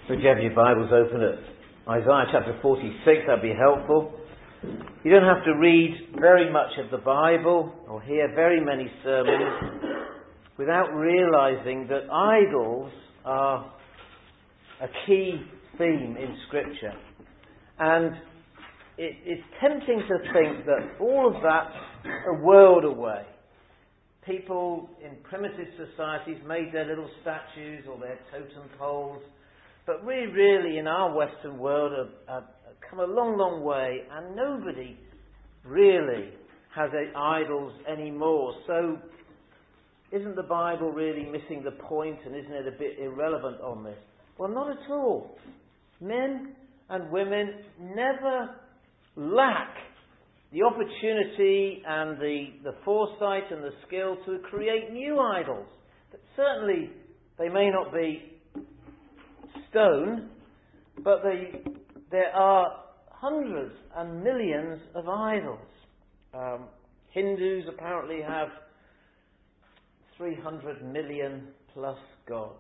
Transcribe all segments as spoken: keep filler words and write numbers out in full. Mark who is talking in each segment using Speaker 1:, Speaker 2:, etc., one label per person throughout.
Speaker 1: Would you have your Bibles open at Isaiah chapter forty-six? That'd be helpful. You don't have to read very much of the Bible or hear very many sermons without realising that idols are a key theme in Scripture. And it, it's tempting to think that all of that's a world away. People in primitive societies made their little statues or their totem poles. But we really, in our Western world, have, have come a long, long way, and nobody really has idols anymore. So, isn't the Bible really missing the point, and isn't it a bit irrelevant on this? Well, not at all. Men and women never lack the opportunity and the, the foresight and the skill to create new idols. But certainly, they may not be stone, but they, there are hundreds and millions of idols. Um, Hindus apparently have three hundred million plus gods.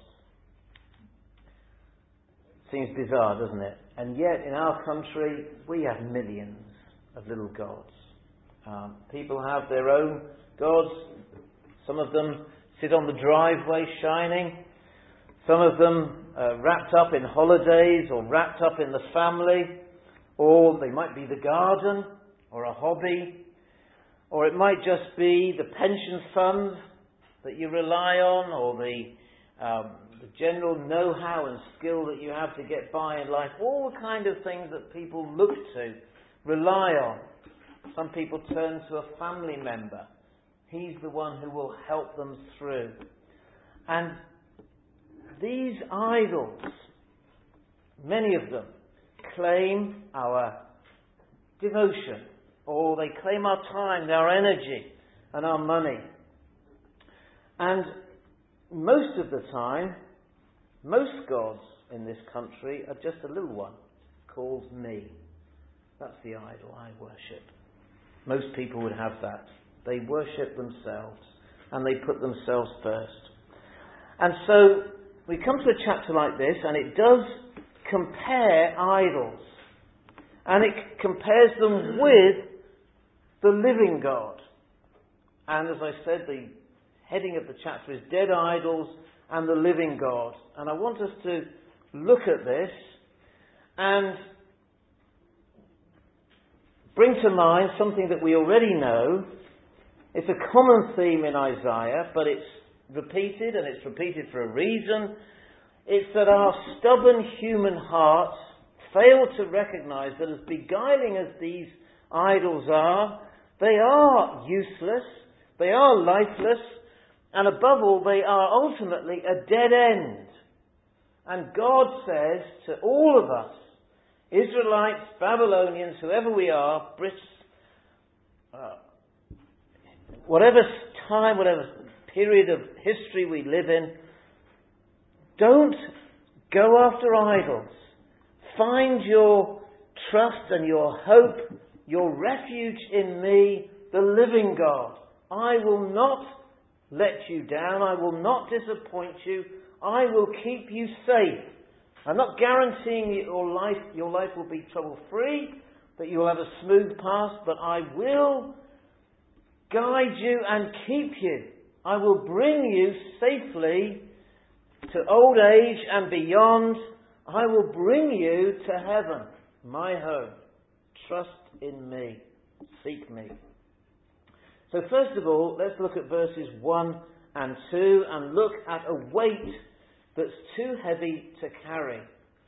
Speaker 1: Seems bizarre, doesn't it? And yet in our country we have millions of little gods. Um, people have their own gods. Some of them sit on the driveway shining. Some of them uh, wrapped up in holidays or wrapped up in the family, or they might be the garden or a hobby, or it might just be the pension fund that you rely on, or the, um, the general know-how and skill that you have to get by in life. All the kind of things that people look to, rely on. Some people turn to a family member. He's the one who will help them through. And these idols, many of them, claim our devotion, or they claim our time, our energy, and our money. And most of the time, most gods in this country are just a little one called me. That's the idol I worship. Most people would have that. They worship themselves, and they put themselves first. And so we come to a chapter like this, and it does compare idols. And it compares them with the living God. And as I said, the heading of the chapter is Dead Idols and the Living God. And I want us to look at this and bring to mind something that we already know. It's a common theme in Isaiah, but it's repeated, and it's repeated for a reason. It's that our stubborn human hearts fail to recognise that as beguiling as these idols are, they are useless, they are lifeless, and above all, they are ultimately a dead end. And God says to all of us, Israelites, Babylonians, whoever we are, Brits, uh, whatever time, whatever period of history we live in, don't go after idols. Find your trust and your hope, your refuge in me, the living God. I will not let you down. I will not disappoint you. I will keep you safe. I'm not guaranteeing that your life, your life will be trouble-free, that you will have a smooth path, but I will guide you and keep you. I will bring you safely to old age and beyond. I will bring you to heaven, my home. Trust in me. Seek me. So first of all, let's look at verses one and two and look at a weight that's too heavy to carry.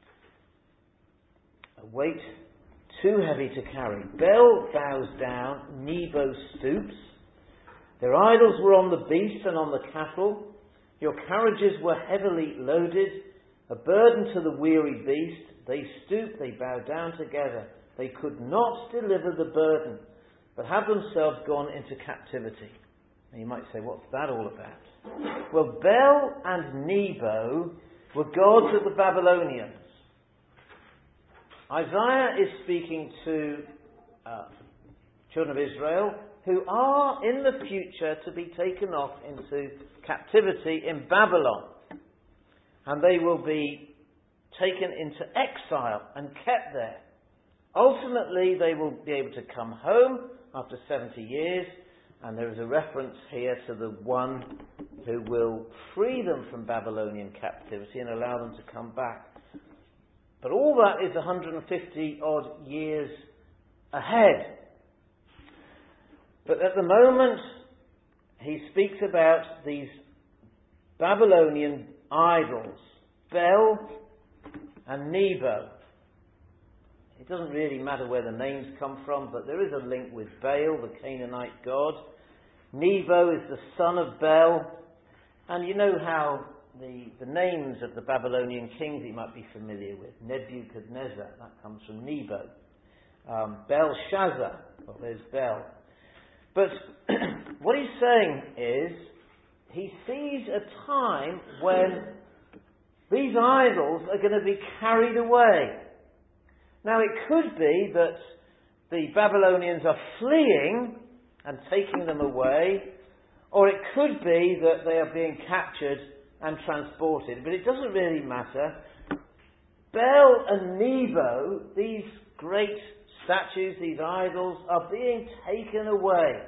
Speaker 1: A weight too heavy to carry. Bel bows down, Nebo stoops. Their idols were on the beasts and on the cattle. Your carriages were heavily loaded, a burden to the weary beast. They stoop, they bow down together. They could not deliver the burden, but have themselves gone into captivity. And you might say, what's that all about? Well, Bel and Nebo were gods of the Babylonians. Isaiah is speaking to uh, children of Israel who are in the future to be taken off into captivity in Babylon. And they will be taken into exile and kept there. Ultimately, they will be able to come home after seventy years, and there is a reference here to the one who will free them from Babylonian captivity and allow them to come back. But all that is one hundred fifty odd years ahead. But at the moment, he speaks about these Babylonian idols, Bel and Nebo. It doesn't really matter where the names come from, but there is a link with Baal, the Canaanite god. Nebo is the son of Bel. And you know how the, the names of the Babylonian kings you might be familiar with. Nebuchadnezzar, that comes from Nebo. Um, Belshazzar, well, there's Bel. But what he's saying is, he sees a time when these idols are going to be carried away. Now, it could be that the Babylonians are fleeing and taking them away, or it could be that they are being captured and transported, but it doesn't really matter. Bel and Nebo, these great statues, these idols, are being taken away.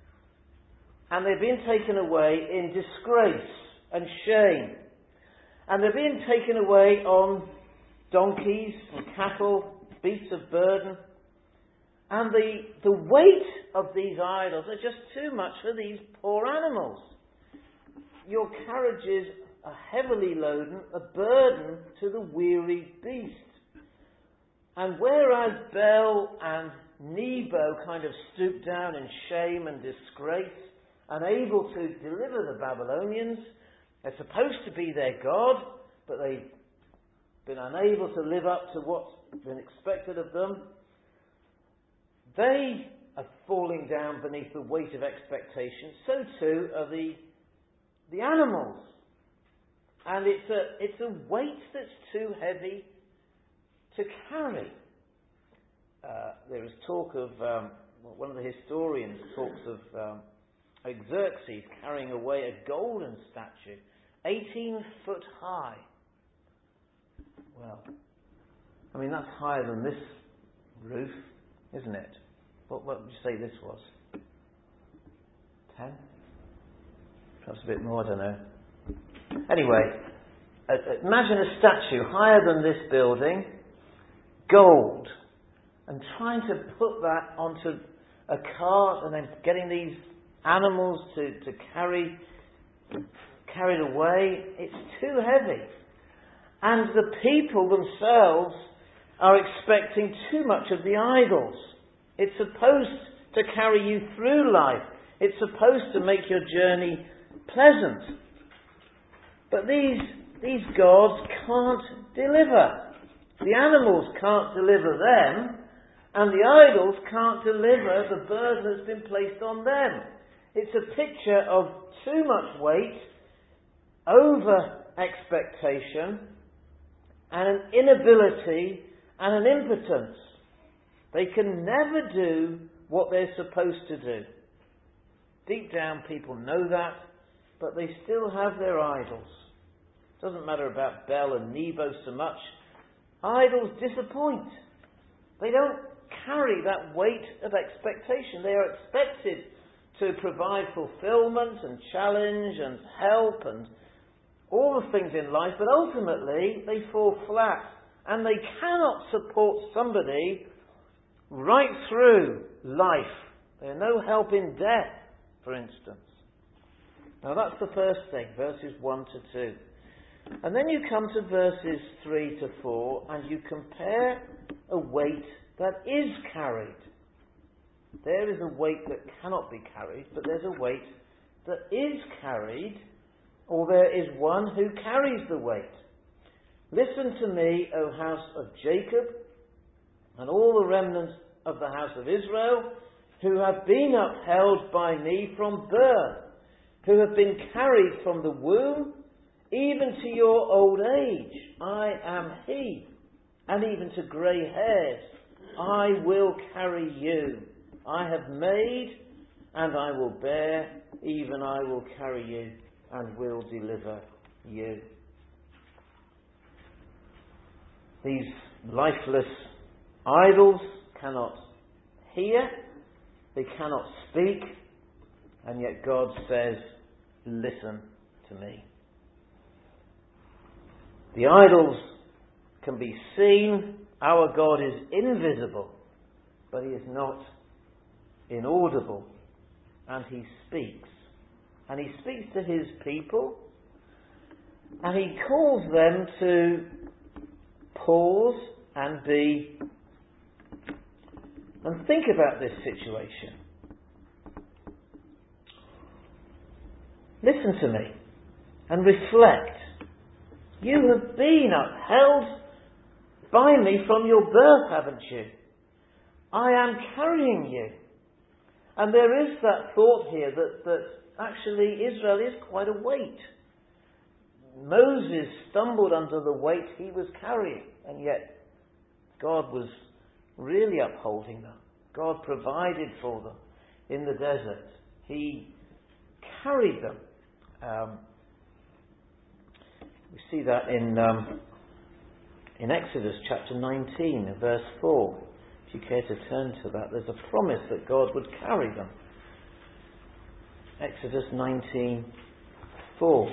Speaker 1: And they're being taken away in disgrace and shame. And they're being taken away on donkeys and cattle, beasts of burden. And the, the weight of these idols are just too much for these poor animals. Your carriages are heavily loaden, a burden to the weary beast. And whereas Bel and Nebo kind of stoop down in shame and disgrace, unable to deliver the Babylonians, they're supposed to be their God, but they've been unable to live up to what's been expected of them. They are falling down beneath the weight of expectation. So too are the, the animals. And it's a, it's a weight that's too heavy to carry. Uh, there is talk of, um, one of the historians talks of um, Xerxes carrying away a golden statue, eighteen foot high. Well, I mean, that's higher than this roof, isn't it? What, what would you say this was? Ten? Perhaps a bit more, I don't know. Anyway, uh, imagine a statue higher than this building, gold, and trying to put that onto a cart and then getting these animals to, to carry carried away. It's too heavy. And the people themselves are expecting too much of the idols. It's supposed to carry you through life. It's supposed to make your journey pleasant. But these, these gods can't deliver. The animals can't deliver them, and the idols can't deliver the burden that's been placed on them. It's a picture of too much weight, over expectation, and an inability and an impotence. They can never do what they're supposed to do. Deep down, people know that, but they still have their idols. Doesn't matter about Bel and Nebo so much. Idols disappoint. They don't carry that weight of expectation. They are expected to provide fulfillment and challenge and help and all the things in life, but ultimately they fall flat, and they cannot support somebody right through life. They're no help in death, for instance. Now that's the first thing, verses one to two. And then you come to verses three to four, and you compare a weight that is carried. There is a weight that cannot be carried, but there's a weight that is carried, or there is one who carries the weight. Listen to me, O house of Jacob, and all the remnants of the house of Israel, who have been upheld by me from birth, who have been carried from the womb, even to your old age. I am he, and even to grey hairs, I will carry you. I have made, and I will bear, even I will carry you, and will deliver you. These lifeless idols cannot hear, they cannot speak, and yet God says, listen to me. The idols can be seen. Our God is invisible, but he is not inaudible. And he speaks. And he speaks to his people, and he calls them to pause and be and think about this situation. Listen to me and reflect. You have been upheld by me from your birth, haven't you? I am carrying you. And there is that thought here that, that actually Israel is quite a weight. Moses stumbled under the weight he was carrying, and yet God was really upholding them. God provided for them in the desert. He carried them. Um, we see that in um, in Exodus chapter nineteen, verse four. If you care to turn to that, there's a promise that God would carry them. Exodus nineteen, four.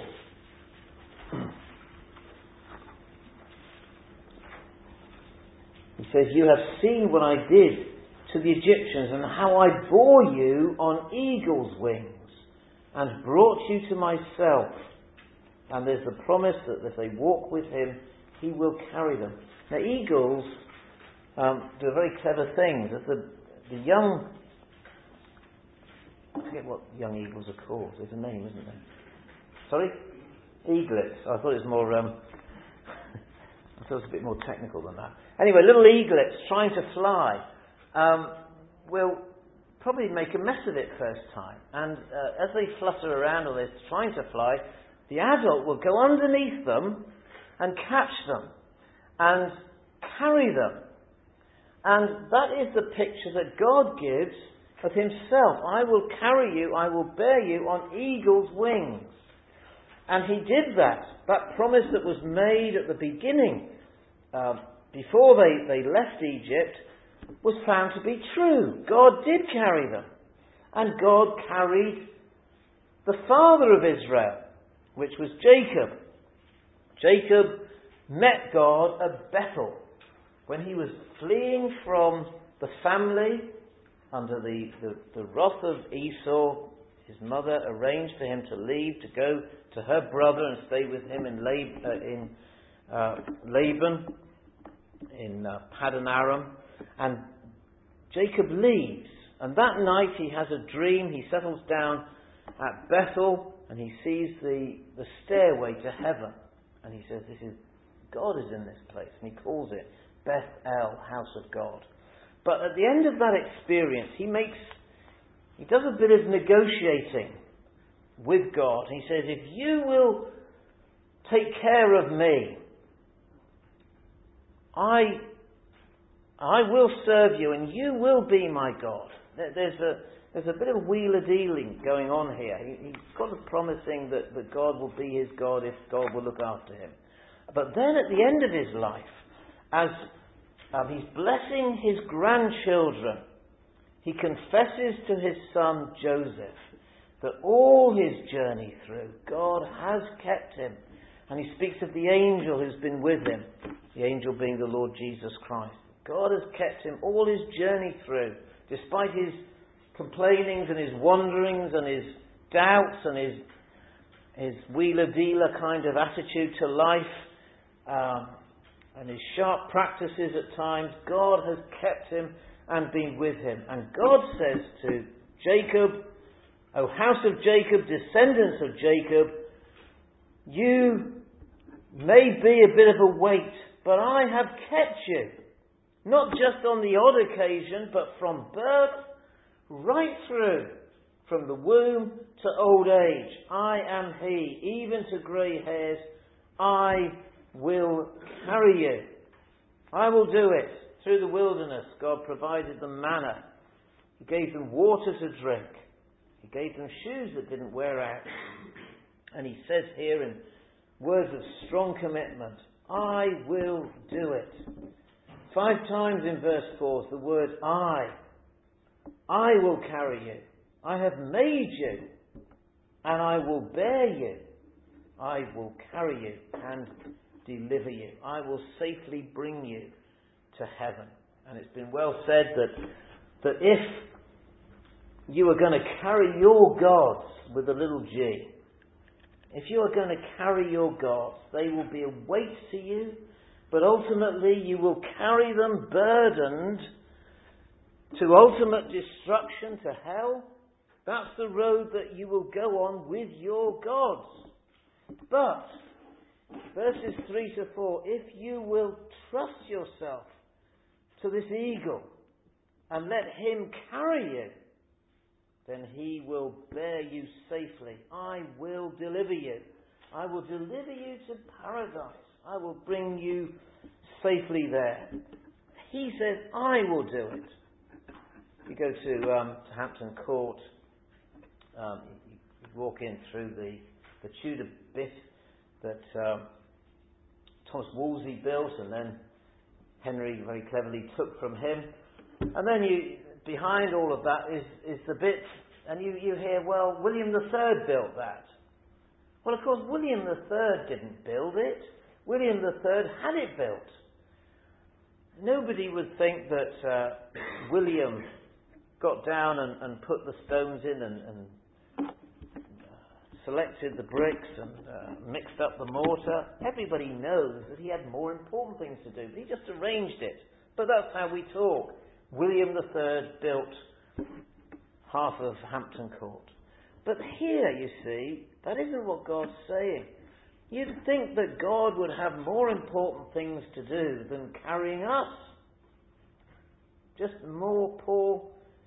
Speaker 1: He says, you have seen what I did to the Egyptians and how I bore you on eagle's wings and brought you to myself. And there's a promise that if they walk with him, he will carry them. Now, eagles um, do very clever things. As the, the young, I forget what young eagles are called. There's a name, isn't there? Sorry? Eaglets. I thought it was more, um, I thought it was a bit more technical than that. Anyway, little eaglets trying to fly um, will probably make a mess of it first time. And uh, as they flutter around or they're trying to fly, the adult will go underneath them and catch them and carry them. And that is the picture that God gives of himself. I will carry you, I will bear you on eagle's wings. And he did that. That promise that was made at the beginning, uh, before they, they left Egypt, was found to be true. God did carry them. And God carried the father of Israel, which was Jacob. Jacob met God at Bethel when he was fleeing from the family under the, the, the wrath of Esau. His mother arranged for him to leave, to go to her brother and stay with him in, Lab, uh, in uh, Laban, in uh, Paddan Aram. And Jacob leaves. And that night he has a dream. He settles down at Bethel and he sees the, the stairway to heaven. And he says, this is, God is in this place. And he calls it Beth El, House of God. But at the end of that experience, he makes, he does a bit of negotiating with God. He says, if you will take care of me, I, I will serve you and you will be my God. There's a, there's a bit of wheeler-dealing going on here. He, he's got a promising that, that God will be his God if God will look after him. But then at the end of his life, as um, he's blessing his grandchildren, he confesses to his son Joseph that all his journey through, God has kept him. And he speaks of the angel who's been with him, the angel being the Lord Jesus Christ. God has kept him all his journey through, despite his complainings and his wanderings and his doubts and his his wheeler-dealer kind of attitude to life, um, and his sharp practices at times. God has kept him and been with him. And God says to Jacob, O house of Jacob, descendants of Jacob, you may be a bit of a weight, but I have kept you. Not just on the odd occasion, but from birth right through, from the womb to old age. I am he, even to grey hairs, I will carry you. I will do it. Through the wilderness, God provided them manna. He gave them water to drink. He gave them shoes that didn't wear out. And he says here in words of strong commitment, I will do it. Five times in verse four is the word I. I will carry you. I have made you, and I will bear you. I will carry you and deliver you. I will safely bring you to heaven. And it's been well said that, that if you are going to carry your gods with a little g, if you are going to carry your gods, they will be a weight to you, but ultimately you will carry them burdened to ultimate destruction, to hell. That's the road that you will go on with your gods. But, verses three to four, if you will trust yourself to this eagle and let him carry you, then he will bear you safely. I will deliver you. I will deliver you to paradise. I will bring you safely there. He says, I will do it. You go to, um, to Hampton Court, um, you, you walk in through the, the Tudor bit that um, Thomas Wolsey built, and then Henry very cleverly took from him. And then you, behind all of that is, is the bit, and you, you hear, well, William the Third built that. Well, of course, William the Third didn't build it. William the Third had it built. Nobody would think that uh, William got down and, and put the stones in and, and selected the bricks and uh, mixed up the mortar. Everybody knows that he had more important things to do. He just arranged it. But that's how we talk. William the Third built half of Hampton Court. But here, you see, that isn't what God's saying. You'd think that God would have more important things to do than carrying us. Just more poor,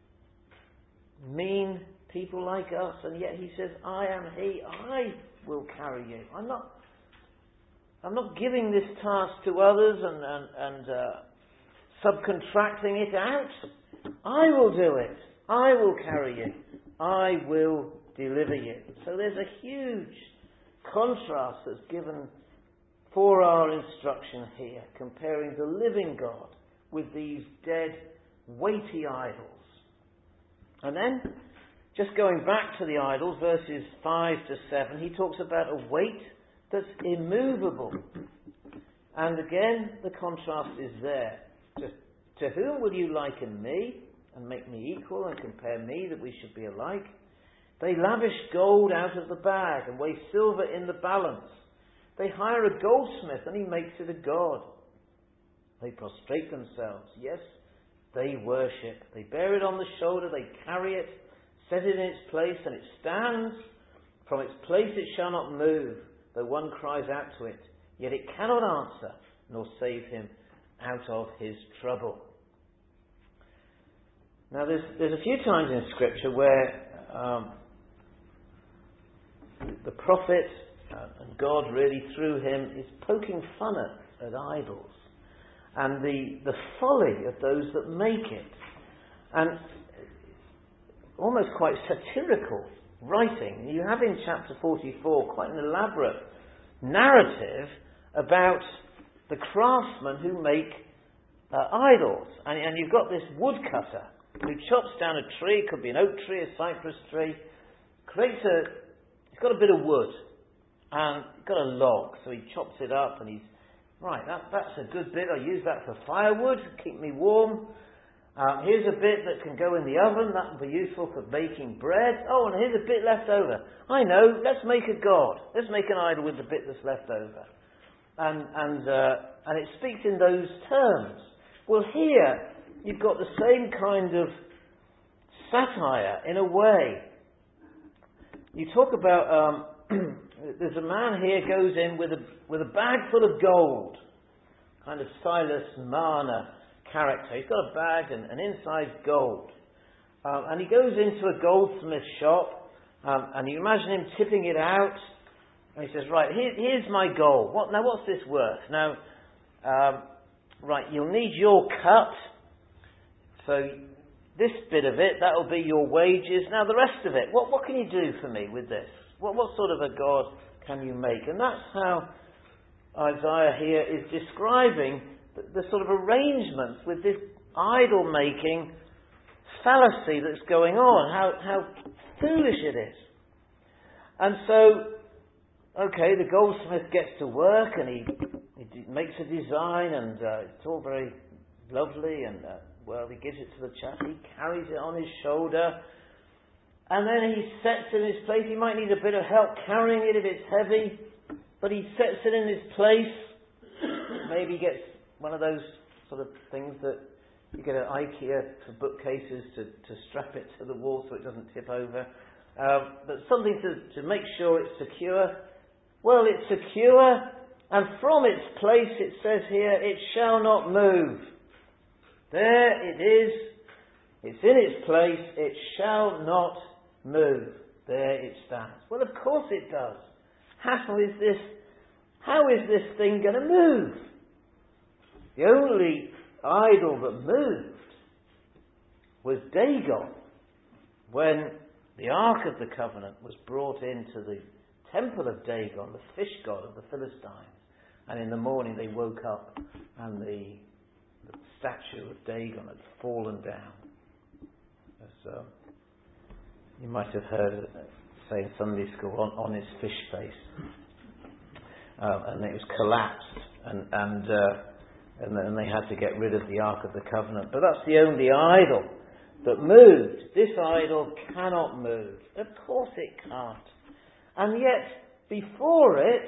Speaker 1: mean people like us. And yet he says, I am he. I will carry you. I'm not I'm not giving this task to others and, and, and uh, subcontracting it out. I will do it. I will carry you. I will deliver you. So there's a huge contrast that's given for our instruction here, comparing the living God with these dead, weighty idols. And then, just going back to the idols, verses five to seven, he talks about a weight that's immovable. And again, the contrast is there. To, to whom will you liken me and make me equal and compare me that we should be alike? They lavish gold out of the bag and weigh silver in the balance. They hire a goldsmith and he makes it a god. They prostrate themselves. Yes, they worship. They bear it on the shoulder. They carry it, set it in its place, and it stands. From its place it shall not move, though one cries out to it. Yet it cannot answer, nor save him out of his trouble. Now there's, there's a few times in Scripture where um, the prophet uh, and God really through him is poking fun at, at idols and the, the folly of those that make it, and almost quite satirical writing. You have in chapter forty-four quite an elaborate narrative about the craftsmen who make uh, idols, and, and you've got this woodcutter who chops down a tree, could be an oak tree, a cypress tree, creates a, he's got a bit of wood, and he's got a log, so he chops it up, and he's, right, that, that's a good bit, I'll use that for firewood, keep me warm. Um, here's a bit that can go in the oven, that will be useful for baking bread. Oh, and here's a bit left over. I know, let's make a god. Let's make an idol with the bit that's left over. And, and, uh, and it speaks in those terms. Well, here, you've got the same kind of satire, in a way. You talk about, um, there's a man here goes in with a, with a bag full of gold. Kind of Silas Marner character. He's got a bag and, and inside gold. Um, and he goes into a goldsmith shop, um, and you imagine him tipping it out, and he says, right, here, here's my gold. What, now what's this worth? Now, um, right, you'll need your cut. So this bit of it, that'll be your wages. Now the rest of it, what, what can you do for me with this? What, what sort of a God can you make? And that's how Isaiah here is describing the, the sort of arrangements with this idol-making fallacy that's going on, how, how foolish it is. And so, okay, the goldsmith gets to work and he, he d- makes a design, and uh, it's all very lovely, and uh, well, he gives it to the chap, he carries it on his shoulder, and then he sets it in its place. He might need a bit of help carrying it if it's heavy, but he sets it in its place. Maybe he gets one of those sort of things that you get at IKEA for bookcases to, to strap it to the wall so it doesn't tip over. Um, but something to, to make sure it's secure. Well, it's secure, and from its place, it says here, it shall not move. There it is. It's in its place. It shall not move. There it stands. Well, of course it does. How is this, how is this thing going to move? The only idol that moved was Dagon, when the Ark of the Covenant was brought into the temple of Dagon, the fish god of the Philistines. And in the morning they woke up and the, the statue of Dagon had fallen down. As um, you might have heard it say in Sunday school, on, on his fish face. Um, and it was collapsed, and and, uh, and then they had to get rid of the Ark of the Covenant. But that's the only idol that moved. This idol cannot move. Of course it can't. And yet, before it,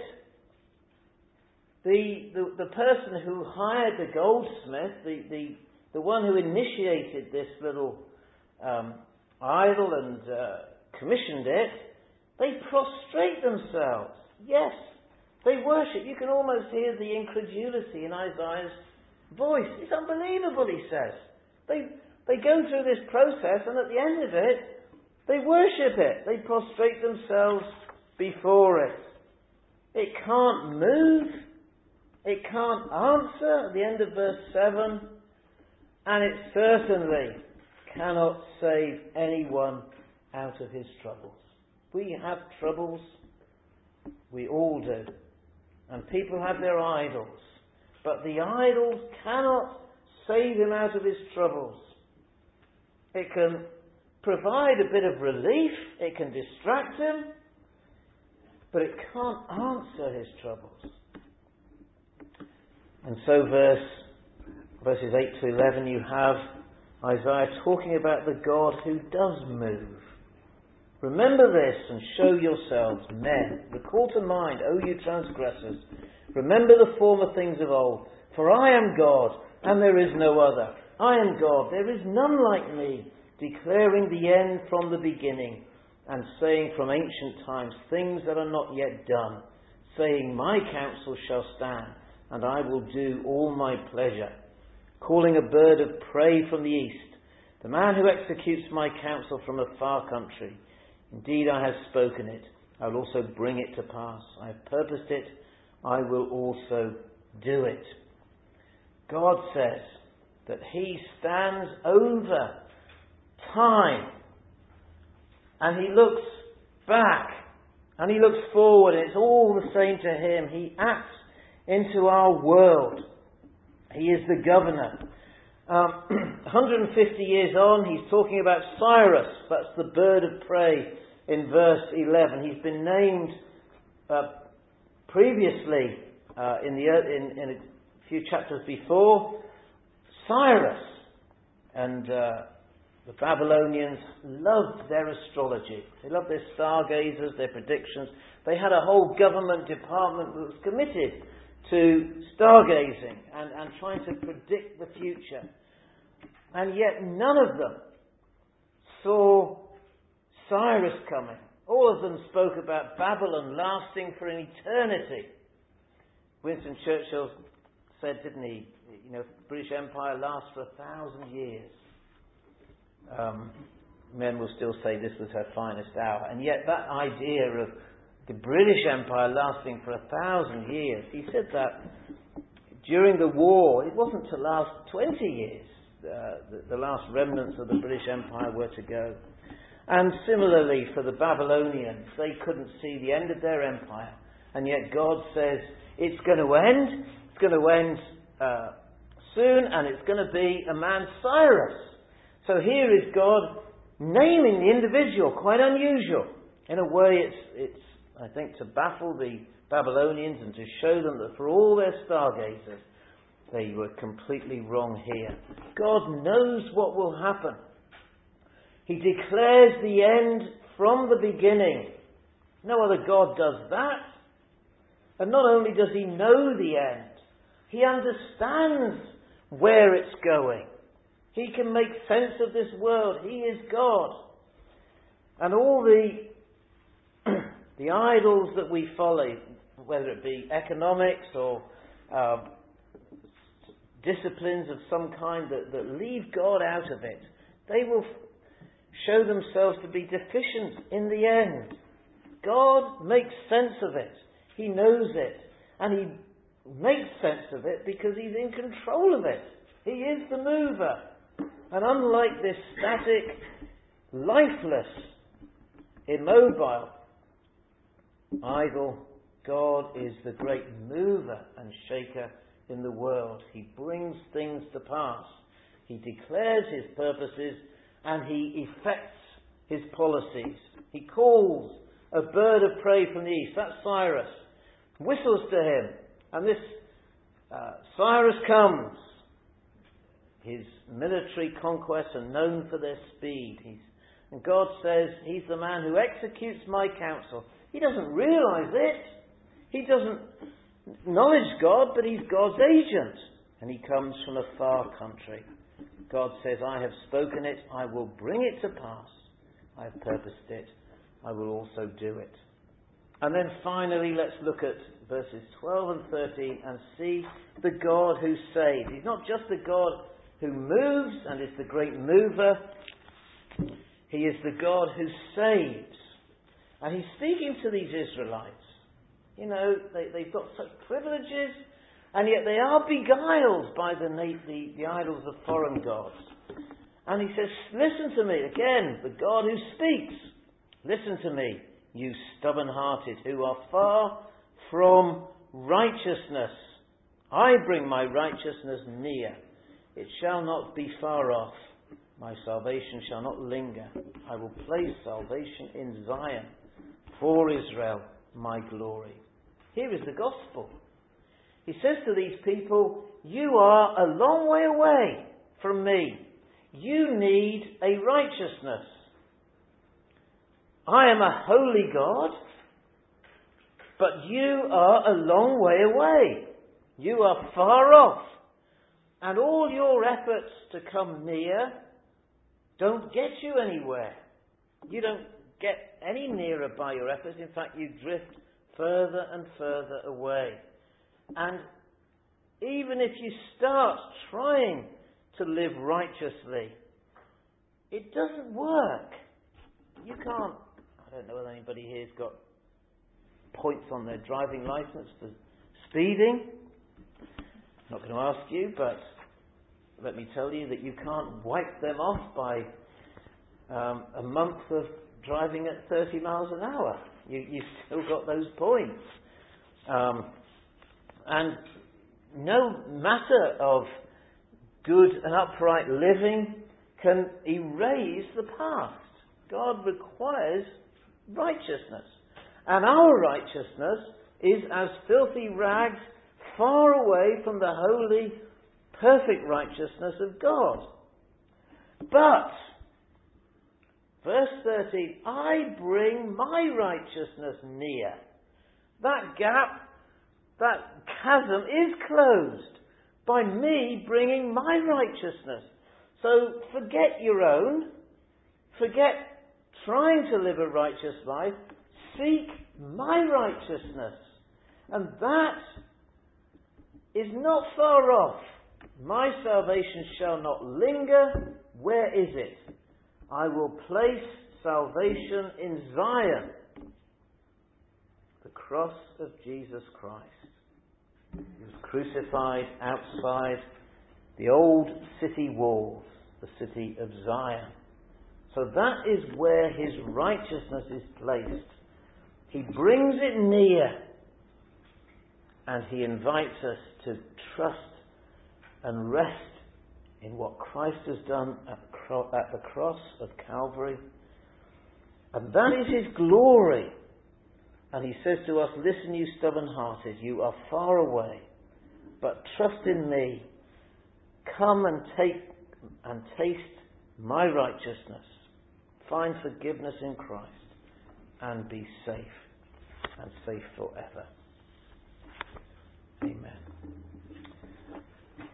Speaker 1: the the, the person who hired the goldsmith, the, the, the one who initiated this little um, idol and uh, commissioned it, they prostrate themselves. Yes, they worship. You can almost hear the incredulity in Isaiah's voice. It's unbelievable, he says. They They go through this process, and at the end of it, they worship it. They prostrate themselves before it. It can't move. It can't answer at the end of verse seven. And it certainly cannot save anyone out of his troubles. We have troubles. We all do. And people have their idols. But the idols cannot save him out of his troubles. It can provide a bit of relief, it can distract him, but it can't answer his troubles. And so verse, verses eight to eleven, you have Isaiah talking about the God who does move. Remember this and show yourselves men. Recall to mind, O you transgressors, remember the former things of old. For I am God, and there is no other. I am God, there is none like me, declaring the end from the beginning, and saying from ancient times things that are not yet done, saying, my counsel shall stand, and I will do all my pleasure. Calling a bird of prey from the east, the man who executes my counsel from a far country. Indeed, I have spoken it. I will also bring it to pass. I have purposed it. I will also do it. God says that he stands over time, and he looks back, and he looks forward, and it's all the same to him. He acts into our world. He is the governor. Um, one hundred fifty years on, he's talking about Cyrus. That's the bird of prey in verse eleven. He's been named uh, previously uh, in, the, in, in a few chapters before, Cyrus. And uh, the Babylonians loved their astrology. They loved their stargazers, their predictions. They had a whole government department that was committed to stargazing and, and trying to predict the future. And yet none of them saw Cyrus coming. All of them spoke about Babylon lasting for an eternity. Winston Churchill said, didn't he, you know, the British Empire lasts for a thousand years. Um, men will still say this was her finest hour. And yet that idea of the British Empire lasting for a thousand years, he said that during the war, it wasn't to last twenty years. Uh, the, the last remnants of the British Empire were to go. And similarly for the Babylonians, they couldn't see the end of their empire. And yet God says, it's going to end. It's going to end uh, soon, and it's going to be a man, Cyrus. So here is God naming the individual, quite unusual. In a way, it's, it's I think, to baffle the Babylonians and to show them that for all their stargazers, they were completely wrong here. God knows what will happen. He declares the end from the beginning. No other God does that. And not only does he know the end, he understands where it's going. He can make sense of this world. He is God. And all the the idols that we follow, whether it be economics or uh, disciplines of some kind that, that leave God out of it, they will show themselves to be deficient in the end. God makes sense of it. He knows it. And he makes sense of it because he's in control of it. He is the mover. And unlike this static, lifeless, immobile idol, God is the great mover and shaker in the world. He brings things to pass. He declares his purposes and he effects his policies. He calls a bird of prey from the east, that's Cyrus, whistles to him, and this uh, Cyrus comes. His military conquests are known for their speed. He's, and God says he's the man who executes my counsel. He doesn't realise it. He doesn't acknowledge God, but he's God's agent. And he comes from a far country. God says, I have spoken it, I will bring it to pass. I have purposed it, I will also do it. And then finally, let's look at verses twelve and thirteen and see the God who saves. He's not just the God who moves and is the great mover. He is the God who saves. And he's speaking to these Israelites. You know, they, they've got such privileges, and yet they are beguiled by the, the, the idols of foreign gods. And he says, listen to me, again, the God who speaks. Listen to me, you stubborn-hearted who are far from righteousness. I bring my righteousness near. It shall not be far off. My salvation shall not linger. I will place salvation in Zion for Israel, my glory. Here is the gospel. He says to these people, you are a long way away from me. You need a righteousness. I am a holy God, but you are a long way away. You are far off. And all your efforts to come near don't get you anywhere. You don't get any nearer by your efforts. In fact, you drift further and further away. And even if you start trying to live righteously, it doesn't work. You can't, I don't know whether anybody here's got points on their driving licence for speeding. I'm not going to ask you, but let me tell you that you can't wipe them off by um, a month of driving at thirty miles an hour. You, you've still got those points. Um, and no matter of good and upright living can erase the past. God requires righteousness. And our righteousness is as filthy rags far away from the holy, perfect righteousness of God. But, verse thirteen, I bring my righteousness near. That gap, that chasm is closed by me bringing my righteousness. So forget your own. Forget trying to live a righteous life. Seek my righteousness. And that is not far off. My salvation shall not linger. Where is it? I will place salvation in Zion. The cross of Jesus Christ. He was crucified outside the old city walls, the city of Zion. So that is where his righteousness is placed. He brings it near, and he invites us to trust and rest in what Christ has done at the, cro- at the cross of Calvary. And that is his glory. And he says to us, listen, you stubborn-hearted, you are far away, but trust in me. Come and take and taste my righteousness. Find forgiveness in Christ and be safe, and safe forever. Amen.